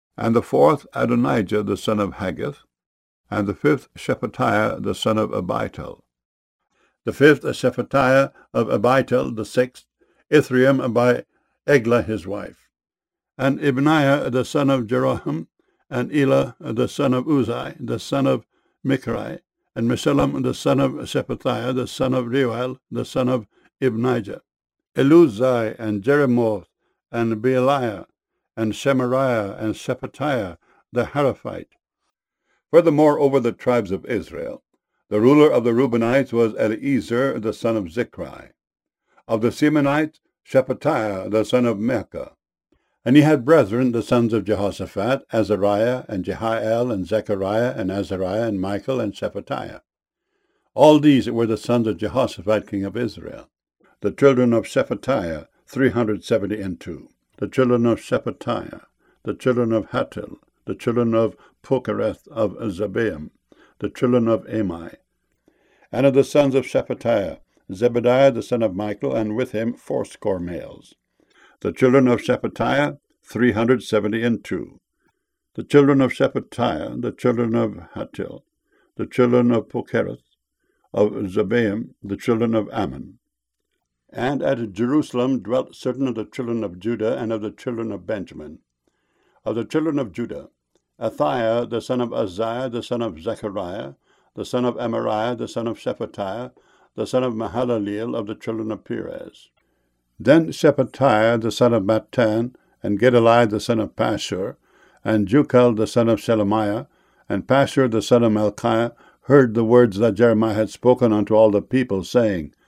and the fourth Adonijah the son of Haggith, and the fifth Shephatiah the son of Abital. The fifth Shephatiah of Abital, the sixth Ithream by Eglah his wife, and Ibniah the son of Jeroham, and Elah the son of Uzai, the son of Michri, and Meshullam the son of Shephatiah, the son of Reuel, the son of Ibnijah, Eluzai, and Jeremoth, and Bealiah, and Shemariah, and Shephatiah the Haraphite. Furthermore, over the tribes of Israel, the ruler of the Reubenites was Eliezer the son of Zichri. Of the Simeonites, Shephatiah the son of Mecca. And he had brethren, the sons of Jehoshaphat, Azariah, and Jehiel, and Zechariah, and Azariah, and Michael, and Shephatiah. All these were the sons of Jehoshaphat king of Israel. The children of Shephatiah, 372. The children of Shephatiah, the children of Hattil, the children of Pokereth of Zebaim, the children of Amai. And of the sons of Shephatiah, Zebediah the son of Michael, and with him 80 males. The children of Shephatiah, 372. The children of Shephatiah, the children of Hattil, the children of Pokereth of Zebaim, the children of Ammon. And at Jerusalem dwelt certain of the children of Judah and of the children of Benjamin. Of the children of Judah, Athiah the son of Uzziah, the son of Zechariah, the son of Amariah, the son of Shephatiah, the son of Mahalaleel of the children of Perez. Then Shephatiah the son of Mattan, and Gedaliah the son of Pashur, and Jucal the son of Shelemiah, and Pashur the son of Malchiah, heard the words that Jeremiah had spoken unto all the people, saying,